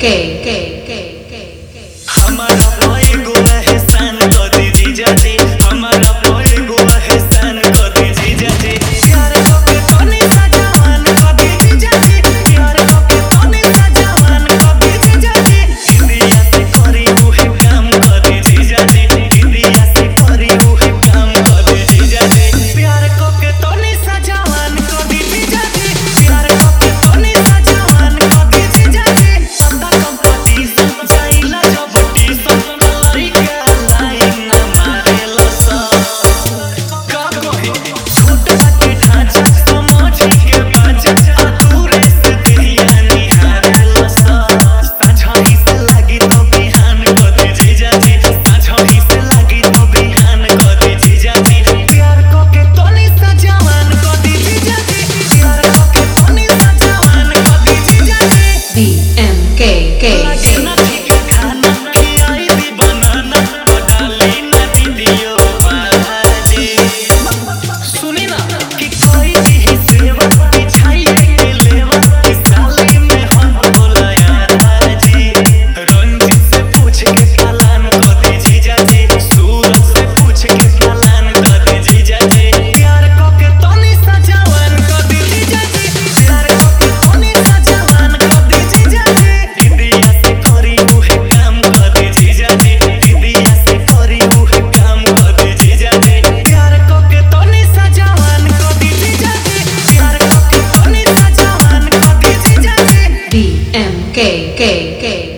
हमारा कोई गुआ एहसान कर दीजिए जाजी, हमारा कोई गुआ एहसान कर दीजिए जाजी। प्यार को के तोनी सजावन कर दीजिए जाजी, प्यार को के तोनी सजावन कर दीजिए जाजी। इंडिया से करी उहे काम कर दीजिए जाजी, इंडिया से करी उहे काम कर दीजिए जाजी। प्यार को के तोनी सजावन कर दीजिए जाजी, प्यार को के तोनी सजावन कर दीजिए जाजी। पता कंपटीशन जाइला जब टीशन लड़का लाइन मारेला सा का कहे छोटा के ढांचा समझ के बाजा अधूरे से दिया निहारेला सा। साझाई से लगी तो बिहान कर दीजिए जाजी, साझाई से लगी तो बिहान कर दीजिए जाजी। प्यार को के तोनी सजावन कर दीजिए जाजी, प्यार को के तोनी सजावन कर दीजिए जाजी। लगे ना ठीक खाना खिलाई दी बनाना तो डाली ना वीडियो बाजी। सुनी ना कि कोई भी सेवा बिछाई के लेवा इस साली में हम बोला यार जी। रंजित से पूछ के प्लान कर दीजिए जाजी, सूरज से पूछ के प्लान कर दीजिए जाजी। प्यार को के तोनी सजावन कर दीजिए जाजी, प्यार को के तोनी सजावन कर दीजिए जाजी। इंडिया से करी उहे काम कर दीजिए जाजी, इंडिया से करी उहे काम कर दीजिए जाजी। प्यार को के तोनी सजावन कर दीजिए जाजी, प्यार को के तोनी सजावन कर दीजिए जाजी। DMK